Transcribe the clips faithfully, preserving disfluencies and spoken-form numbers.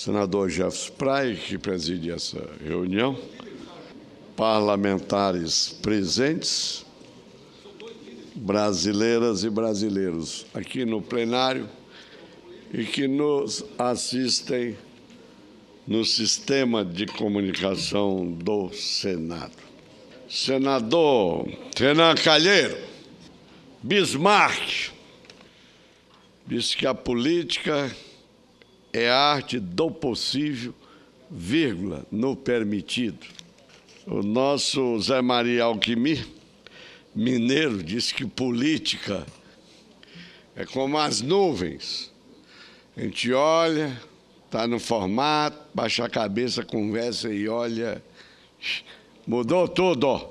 senador Jefferson Praia, que preside essa reunião, parlamentares presentes, brasileiras e brasileiros aqui no plenário e que nos assistem no sistema de comunicação do Senado. Senador Renan Calheiro, Bismarck disse que a política é a arte do possível, vírgula, no permitido. O nosso Zé Maria Alquimir, mineiro, disse que política é como as nuvens. A gente olha, está no formato, baixa a cabeça, conversa e olha, mudou tudo.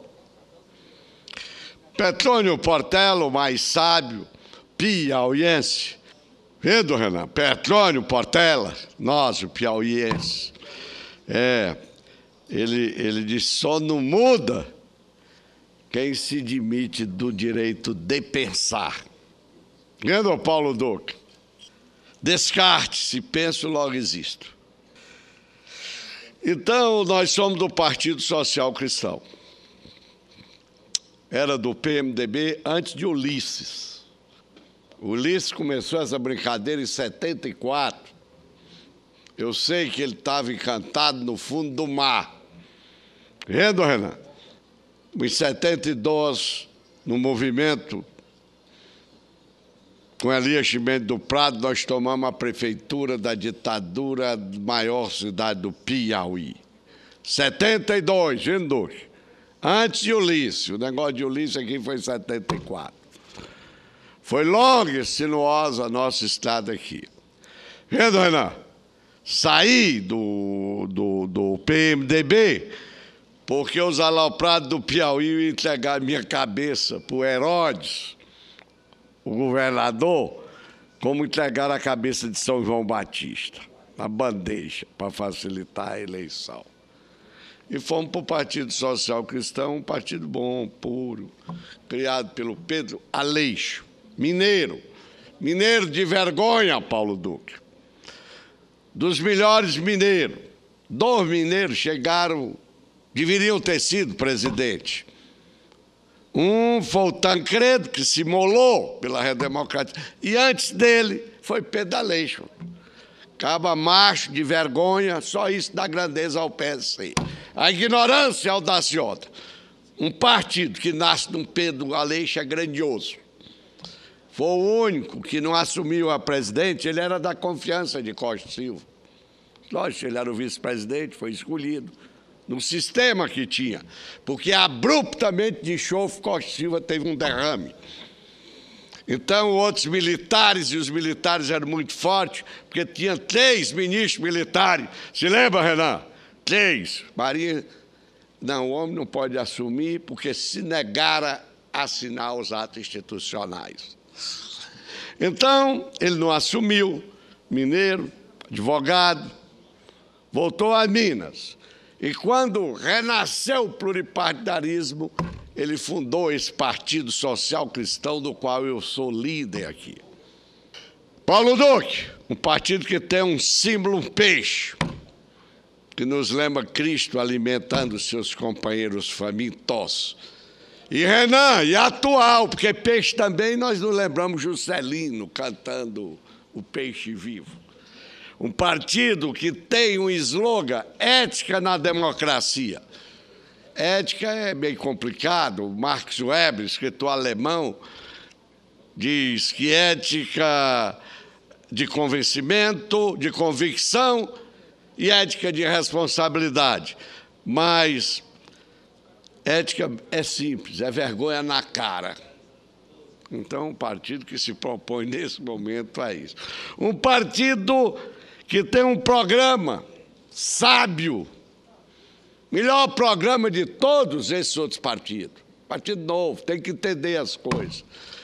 Petrônio Portela, o mais sábio, piauiense. Vendo, Renan? Petrônio Portela, nós, o piauiense. É, ele, ele disse, só não muda quem se demite do direito de pensar. Vendo, Paulo Duque? Descarte, se penso, logo existo. Então, nós somos do Partido Social Cristão. Era do P M D B antes de Ulisses. Ulisses começou essa brincadeira em setenta e quatro. Eu sei que ele estava encantado no fundo do mar. Vendo, Renan? Em setenta e dois, no movimento com Elias Chimenez do Prado, nós tomamos a prefeitura da ditadura maior cidade do Piauí. setenta e dois, vendo? Antes de Ulisses. O negócio de Ulisses aqui foi em setenta e quatro. Foi longa e sinuosa a nossa estrada aqui. Vendo, Renan? Saí do, do, do P M D B porque os aloprados do Piauí entregaram minha cabeça para o Herodes, o governador, como entregaram a cabeça de São João Batista, na bandeja, para facilitar a eleição. E fomos para o Partido Social Cristão, um partido bom, puro, criado pelo Pedro Aleixo, mineiro, mineiro de vergonha, Paulo Duque. Dos melhores mineiros, dois mineiros chegaram, deveriam ter sido presidente. Um foi o Tancredo, que se molou pela redemocratização, e antes dele foi Pedro Aleixo. Caba macho, de vergonha, só isso dá grandeza ao P S C. A ignorância audaciosa. Um partido que nasce de um Pedro Aleixo é grandioso. Foi o único que não assumiu a presidente, ele era da confiança de Costa Silva. Lógico, ele era o vice-presidente, foi escolhido no sistema que tinha, porque abruptamente de enxofre Costa Silva teve um derrame. Então, outros militares, e os militares eram muito fortes, porque tinha três ministros militares. Se lembra, Renan? Três. Marinha, não, o homem não pode assumir, porque se negara a assinar os atos institucionais. Então, ele não assumiu, mineiro, advogado, voltou a Minas. E quando renasceu o pluripartidarismo, ele fundou esse Partido Social Cristão, do qual eu sou líder aqui. Paulo Duque, um partido que tem um símbolo, um peixe, que nos lembra Cristo alimentando seus companheiros famintos. E Renan, e atual, porque peixe também nós não lembramos Juscelino cantando o peixe vivo. Um partido que tem um slogan, ética na democracia. Ética é meio complicado. Max Weber, escritor alemão, diz que ética de convencimento, de convicção e ética de responsabilidade. Mas ética é simples, é vergonha na cara. Então, um partido que se propõe nesse momento a isso. Um partido que tem um programa sábio, melhor programa de todos esses outros partidos. Partido novo, tem que entender as coisas.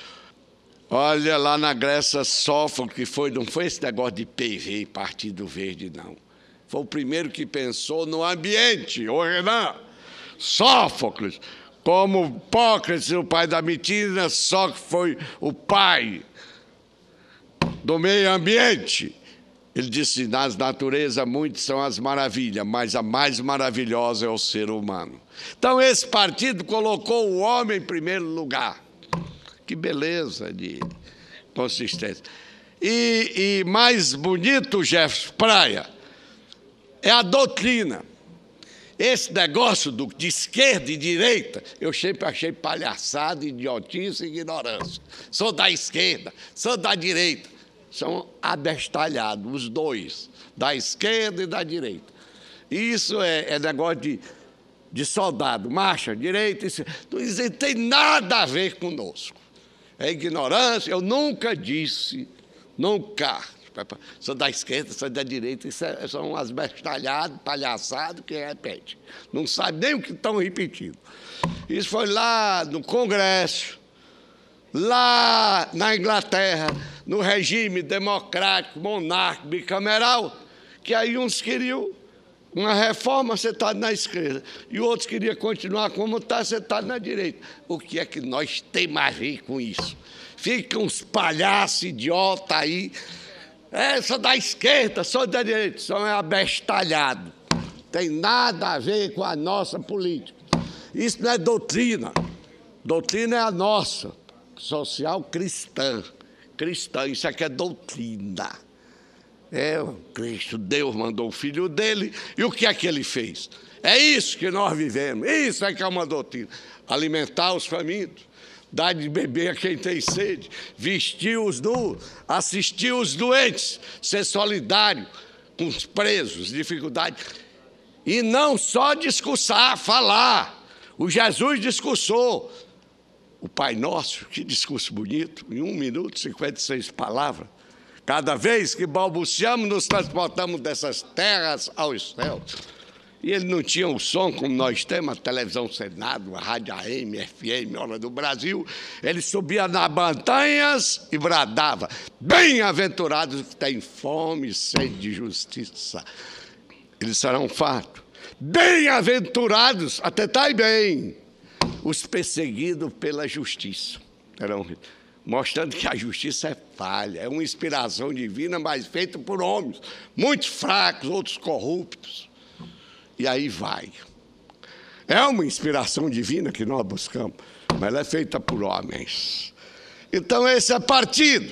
Olha, lá na Grécia, Sófocles, que foi, não foi esse negócio de P V, Partido Verde, não. Foi o primeiro que pensou no ambiente, ô Renan. Sófocles, como Hipócrates, o pai da medicina, Sócrates foi o pai do meio ambiente. Ele disse, nas naturezas muitas são as maravilhas, mas a mais maravilhosa é o ser humano. Então esse partido colocou o homem em primeiro lugar. Que beleza de consistência. E, e mais bonito, Jefferson Praia, é a doutrina. Esse negócio do, de esquerda e direita, eu sempre achei palhaçada, idiotice e ignorância. Sou da esquerda, sou da direita. São abestalhados, os dois, da esquerda e da direita. Isso é, é negócio de, de soldado, marcha, direita, isso não tem nada a ver conosco. É ignorância, eu nunca disse, nunca. Sou da esquerda, sou da direita, isso é, são umas bestalhadas, palhaçadas que repete. Não sabe nem o que estão repetindo. Isso foi lá no Congresso, lá na Inglaterra, no regime democrático, monárquico, bicameral, que aí uns queriam uma reforma sentado na esquerda e outros queriam continuar como está, sentado na direita. O que é que nós temos a ver com isso? Ficam uns palhaços idiotas aí, é, sou da esquerda, sou da direita, são abestalhados. Tem nada a ver com a nossa política. Isso não é doutrina. Doutrina é a nossa, social cristã. Cristã, isso aqui é doutrina. É, Cristo, Deus mandou o Filho dele, e o que é que ele fez? É isso que nós vivemos, isso é que é uma doutrina. Alimentar os famintos, dar de beber a quem tem sede, vestir os nus, assistir os doentes, ser solidário com os presos, dificuldades. E não só discursar, falar. O Jesus discursou. O Pai Nosso, que discurso bonito, em um minuto, cinquenta e seis palavras. Cada vez que balbuciamos, nos transportamos dessas terras aos céus. E ele não tinha o som como nós temos, a televisão Senado, a rádio A M, F M, Hora do Brasil. Ele subia nas montanhas e bradava: bem-aventurados que têm fome e sede de justiça. Eles serão fartos. Bem-aventurados, atentai bem, os perseguidos pela justiça. Eram, mostrando que a justiça é falha, é uma inspiração divina, mas feita por homens, muitos fracos, outros corruptos. E aí vai. É uma inspiração divina que nós buscamos, mas ela é feita por homens. Então esse é partido,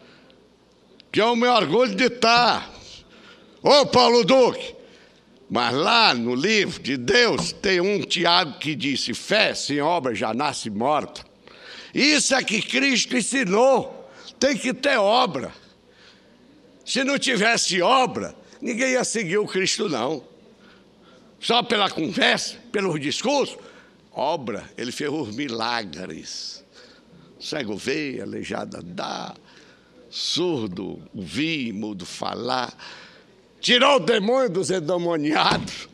que é o meu orgulho de estar. Ô Paulo Duque, mas lá no livro de Deus tem um Tiago que disse: fé sem obra já nasce morta. Isso é que Cristo ensinou, tem que ter obra. Se não tivesse obra, ninguém ia seguir o Cristo, não. Só pela conversa, pelos discursos. Obra, ele fez os milagres. Cego vê, aleijado andar, surdo ouvir, mudo falar. Tirou o demônio dos endemoniados,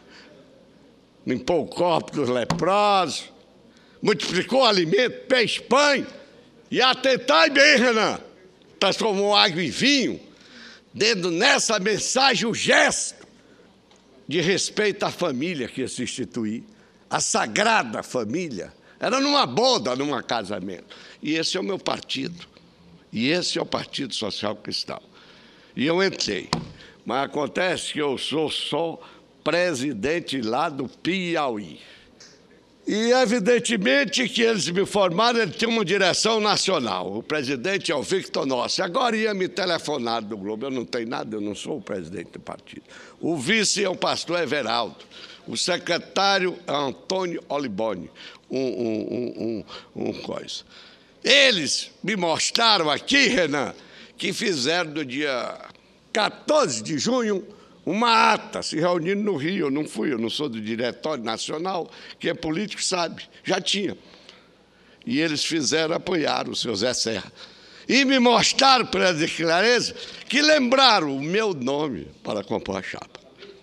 limpou o corpo dos leprosos, multiplicou o alimento, peixe, pães, e atentai bem, Renan, transformou água em vinho, dando nessa mensagem o gesto de respeito à família que ia se instituir, a sagrada família. Era numa boda, num casamento. E esse é o meu partido, e esse é o Partido Social Cristão. E eu entrei. Mas acontece que eu sou só presidente lá do Piauí. E, evidentemente, que eles me formaram, ele tinha uma direção nacional. O presidente é o Victor Nossi. Agora ia me telefonar do Globo. Eu não tenho nada, eu não sou o presidente do partido. O vice é o pastor Everaldo. O secretário é Antônio Oliboni. Um, um, um, um, um coisa. Eles me mostraram aqui, Renan, que fizeram no dia quatorze de junho, uma ata, se reunindo no Rio. Eu não fui, eu não sou do Diretório Nacional, que é político, sabe, já tinha. E eles fizeram, apoiaram o seu Zé Serra. E me mostraram, para dizer clareza, que lembraram o meu nome para compor a chapa.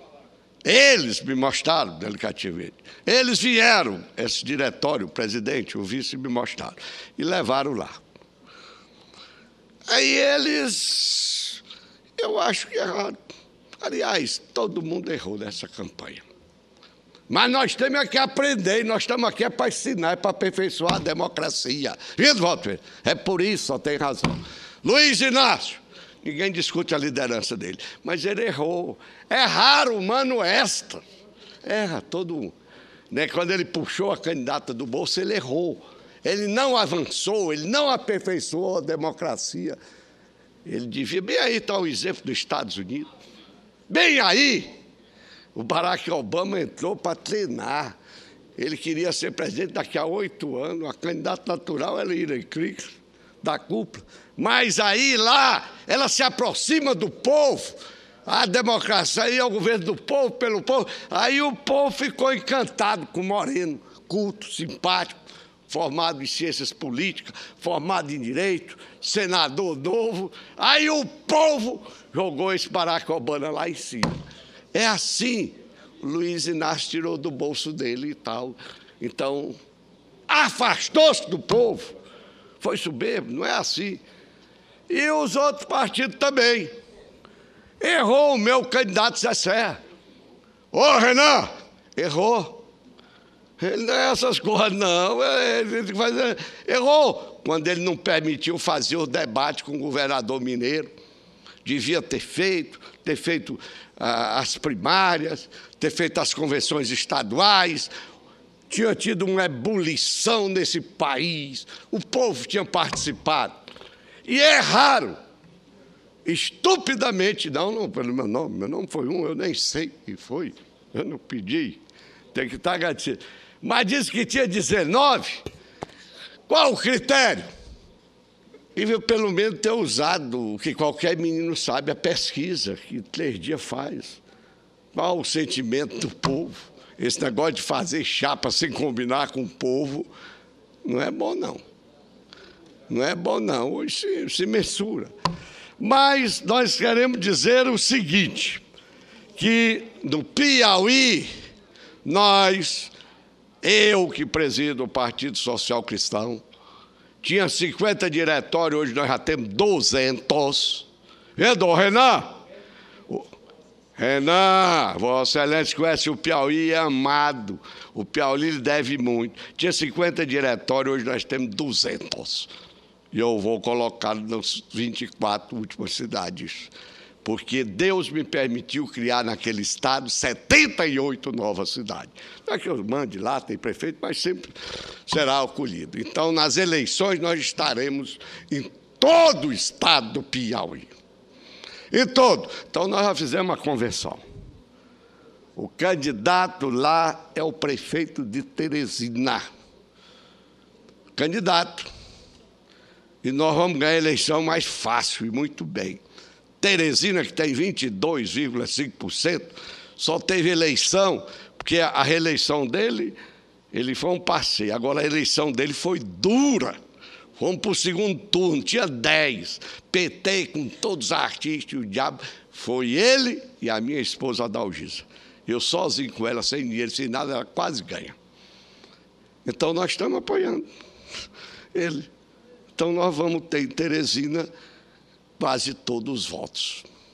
Eles me mostraram, delicativamente. Eles vieram, esse diretório, o presidente, o vice, me mostraram. E levaram lá. Aí eles... Eu acho que erraram. Aliás, todo mundo errou nessa campanha. Mas nós temos que aprender, nós estamos aqui é para ensinar, é para aperfeiçoar a democracia. Viu, Walter? É por isso, só tem razão. Luiz Inácio, Ninguém discute a liderança dele. Mas ele errou. É raro, humano esta. Erra todo mundo. Né? Quando ele puxou a candidata do Bolso, ele errou. Ele não avançou, ele não aperfeiçoou a democracia. Ele devia... Bem aí está o exemplo dos Estados Unidos. Bem aí, o Barack Obama entrou para treinar. Ele queria ser presidente daqui a oito anos. A candidata natural era Hillary Clinton, da cúpula. Mas aí, lá, ela se aproxima do povo. A democracia aí é o governo do povo, pelo povo. Aí o povo ficou encantado com o Moreno, culto, simpático, formado em ciências políticas, formado em direito, senador novo. Aí o povo jogou esse Barack Obama lá em cima. É assim. O Luiz Inácio tirou do bolso dele e tal. Então, afastou-se do povo. Foi soberbo, não é assim. E os outros partidos também. Errou o meu candidato Zé Serra. Ô, Renan, errou. Ele não é essas coisas, não. Ele faz... Errou quando ele não permitiu fazer o debate com o governador mineiro. Devia ter feito, ter feito ah, as primárias, ter feito as convenções estaduais. Tinha tido uma ebulição nesse país. O povo tinha participado. E é raro, estupidamente, não, não pelo meu nome, meu nome foi um, eu nem sei quem foi, eu não pedi, tem que estar agradecido. Mas disse que tinha dezenove, qual o critério? E pelo menos ter usado o que qualquer menino sabe, a pesquisa que três dias faz. Qual o sentimento do povo? Esse negócio de fazer chapa sem combinar com o povo não é bom, não. Não é bom, não. Hoje se, se mensura. Mas nós queremos dizer o seguinte, que no Piauí, nós, eu que presido o Partido Social Cristão, tinha cinquenta diretórios, hoje nós já temos duzentos. Entendeu, Renan? Renan, Vossa Excelência conhece o Piauí, é amado. O Piauí lhe deve muito. Tinha cinquenta diretórios, hoje nós temos duzentos. E eu vou colocar nas vinte e quatro últimas cidades. Porque Deus me permitiu criar naquele estado setenta e oito novas cidades. Não é que eu mande lá, tem prefeito, mas sempre será acolhido. Então, nas eleições, nós estaremos em todo o estado do Piauí. Em todo. Então, nós já fizemos uma convenção. O candidato lá é o prefeito de Teresina. Candidato. E nós vamos ganhar a eleição mais fácil e muito bem. Teresina, que tem vinte e dois vírgula cinco por cento, só teve eleição, porque a reeleição dele, ele foi um passeio. Agora, a eleição dele foi dura. Fomos para o segundo turno, tinha dez. P T com todos os artistas e o diabo. Foi ele e a minha esposa Adalgisa. Eu sozinho com ela, sem dinheiro, sem nada, ela quase ganha. Então, nós estamos apoiando ele. Então, nós vamos ter em Teresina quase todos os votos.